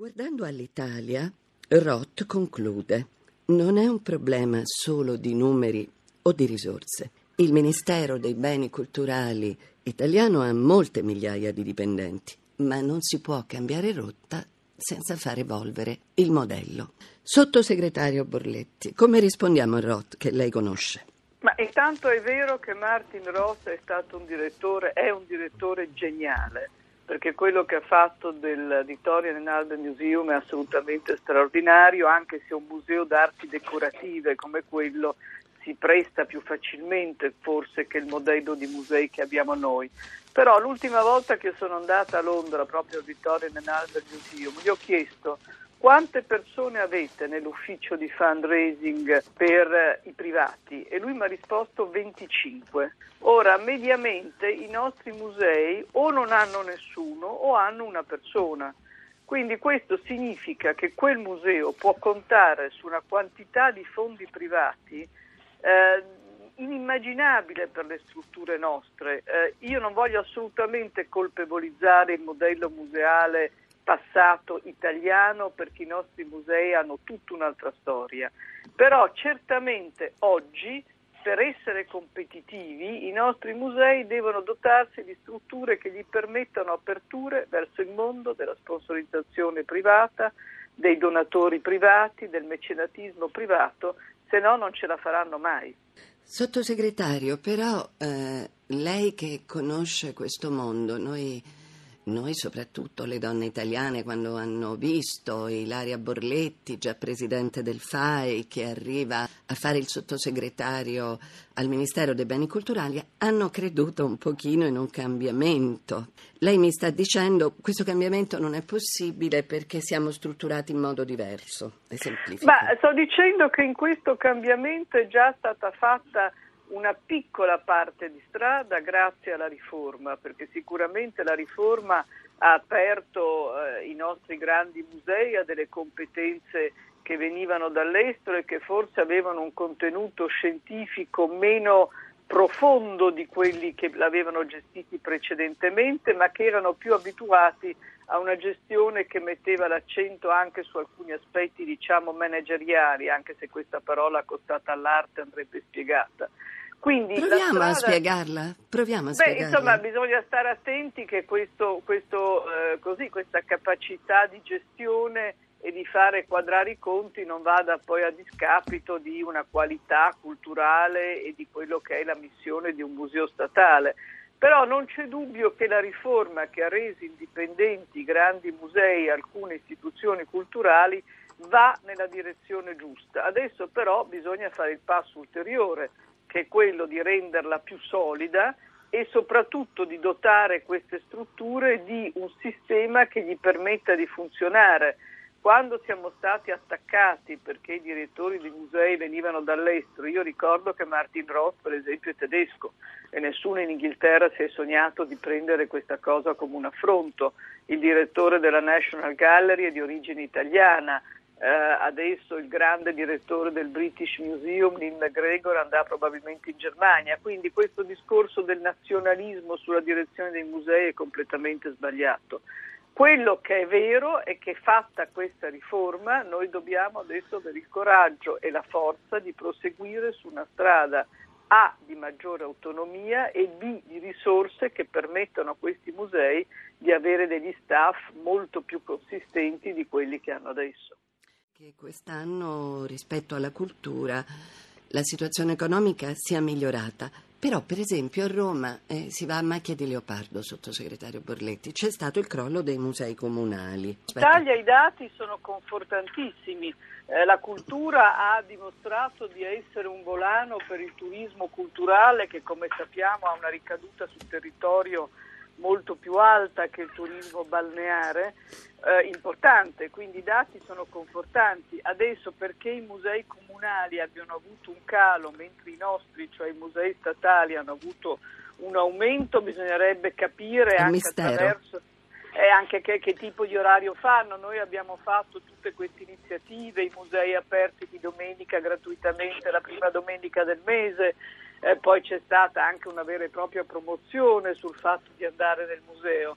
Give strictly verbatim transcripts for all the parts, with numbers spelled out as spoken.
Guardando all'Italia, Roth conclude: non è un problema solo di numeri o di risorse. Il Ministero dei Beni Culturali italiano ha molte migliaia di dipendenti, ma non si può cambiare rotta senza far evolvere il modello. Sottosegretario Borletti, come rispondiamo a Roth, che lei conosce? Ma intanto è vero che Martin Roth è stato un direttore, è un direttore geniale, perché quello che ha fatto del Victorian and Albert Museum è assolutamente straordinario, anche se un museo d'arti decorative come quello si presta più facilmente forse che il modello di musei che abbiamo noi. Però l'ultima volta che sono andata a Londra, proprio al Victorian and Albert Museum, gli ho chiesto: quante persone avete nell'ufficio di fundraising per i privati? E lui mi ha risposto venticinque. Ora, mediamente i nostri musei o non hanno nessuno o hanno una persona. Quindi questo significa che quel museo può contare su una quantità di fondi privati eh, inimmaginabile per le strutture nostre. Eh, io non voglio assolutamente colpevolizzare il modello museale passato italiano, perché i nostri musei hanno tutta un'altra storia, però certamente oggi per essere competitivi i nostri musei devono dotarsi di strutture che gli permettano aperture verso il mondo della sponsorizzazione privata, dei donatori privati, del mecenatismo privato, se no non ce la faranno mai. Sottosegretario, però eh, lei che conosce questo mondo, noi Noi, soprattutto le donne italiane, quando hanno visto Ilaria Borletti, già presidente del F A I, che arriva a fare il sottosegretario al Ministero dei Beni Culturali, hanno creduto un pochino in un cambiamento. Lei mi sta dicendo che questo cambiamento non è possibile perché siamo strutturati in modo diverso. Esemplifico. Ma sto dicendo che in questo cambiamento è già stata fatta una piccola parte di strada grazie alla riforma, perché sicuramente la riforma ha aperto eh, i nostri grandi musei a delle competenze che venivano dall'estero e che forse avevano un contenuto scientifico meno profondo di quelli che l'avevano gestiti precedentemente, ma che erano più abituati a una gestione che metteva l'accento anche su alcuni aspetti, diciamo, manageriali, anche se questa parola accostata all'arte andrebbe spiegata. Quindi Proviamo strada... a spiegarla. Proviamo a Beh, spiegarla. insomma, bisogna stare attenti che questo, questo, eh, così, questa capacità di gestione e di fare quadrare i conti non vada poi a discapito di una qualità culturale e di quello che è la missione di un museo statale. Però non c'è dubbio che la riforma che ha reso indipendenti i grandi musei e alcune istituzioni culturali va nella direzione giusta. Adesso però bisogna fare il passo ulteriore, che è quello di renderla più solida e soprattutto di dotare queste strutture di un sistema che gli permetta di funzionare. Quando siamo stati attaccati perché i direttori dei musei venivano dall'estero, io ricordo che Martin Roth, per esempio, è tedesco e nessuno in Inghilterra si è sognato di prendere questa cosa come un affronto. Il direttore della National Gallery è di origine italiana. Uh, adesso il grande direttore del British Museum, Neil McGregor, andrà probabilmente in Germania, quindi questo discorso del nazionalismo sulla direzione dei musei è completamente sbagliato. Quello che è vero è che, fatta questa riforma, noi dobbiamo adesso avere il coraggio e la forza di proseguire su una strada A di maggiore autonomia e B di risorse che permettono a questi musei di avere degli staff molto più consistenti di quelli che hanno adesso. Che quest'anno rispetto alla cultura la situazione economica sia migliorata, però per esempio a Roma eh, si va a macchia di leopardo, sottosegretario Borletti, c'è stato il crollo dei musei comunali. In Italia i dati sono confortantissimi, eh, la cultura ha dimostrato di essere un volano per il turismo culturale che, come sappiamo, ha una ricaduta sul territorio molto più alta che il turismo balneare, eh, importante, quindi i dati sono confortanti. Adesso perché i musei comunali abbiano avuto un calo mentre i nostri, cioè i musei statali, hanno avuto un aumento, bisognerebbe capire È anche mistero. attraverso e anche che, che tipo di orario fanno. Noi abbiamo fatto tutte queste iniziative, i musei aperti di domenica gratuitamente la prima domenica del mese. Eh, poi c'è stata anche una vera e propria promozione sul fatto di andare nel museo.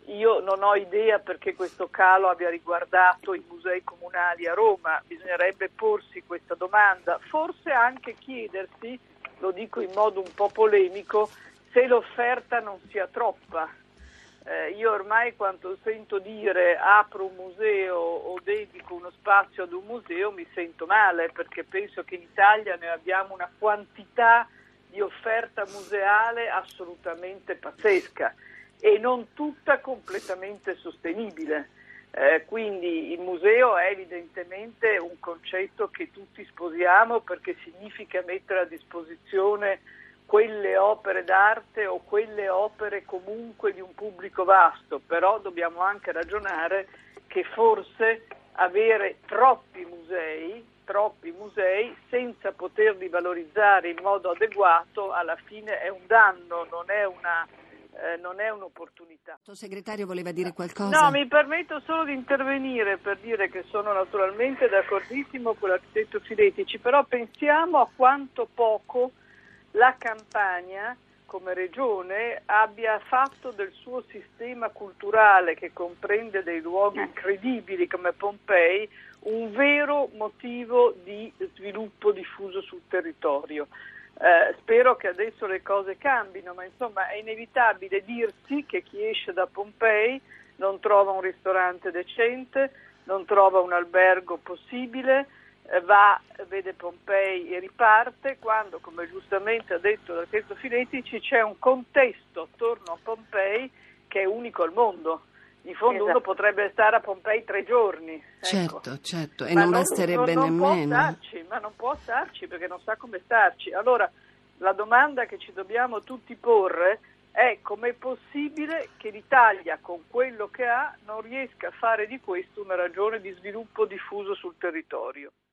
Io non ho idea perché questo calo abbia riguardato i musei comunali a Roma, bisognerebbe porsi questa domanda, forse anche chiedersi, lo dico in modo un po' polemico, se l'offerta non sia troppa. Eh, io ormai quando sento dire apro un museo o dedico uno spazio ad un museo mi sento male, perché penso che in Italia noi abbiamo una quantità di offerta museale assolutamente pazzesca e non tutta completamente sostenibile. Eh, quindi il museo è evidentemente un concetto che tutti sposiamo, perché significa mettere a disposizione quelle opere d'arte o quelle opere comunque di un pubblico vasto, però dobbiamo anche ragionare che forse avere troppi musei, troppi musei senza poterli valorizzare in modo adeguato alla fine è un danno, non è una Eh, non è un'opportunità. Il sottosegretario voleva dire qualcosa? No, mi permetto solo di intervenire per dire che sono naturalmente d'accordissimo con l'architetto Filetici, però pensiamo a quanto poco la Campania come regione abbia fatto del suo sistema culturale, che comprende dei luoghi incredibili come Pompei, un vero motivo di sviluppo diffuso sul territorio. Eh, spero che adesso le cose cambino, ma insomma è inevitabile dirsi che chi esce da Pompei non trova un ristorante decente, non trova un albergo possibile, eh, va, vede Pompei e riparte, quando, come giustamente ha detto l'architetto Filetici, c'è un contesto attorno a Pompei che è unico al mondo. In fondo esatto. Uno potrebbe stare a Pompei tre giorni. Certo, ecco. certo, e ma non, non basterebbe non, non nemmeno. Può starci, ma non può starci perché non sa come starci. Allora, la domanda che ci dobbiamo tutti porre è: com'è possibile che l'Italia, con quello che ha, non riesca a fare di questo una ragione di sviluppo diffuso sul territorio?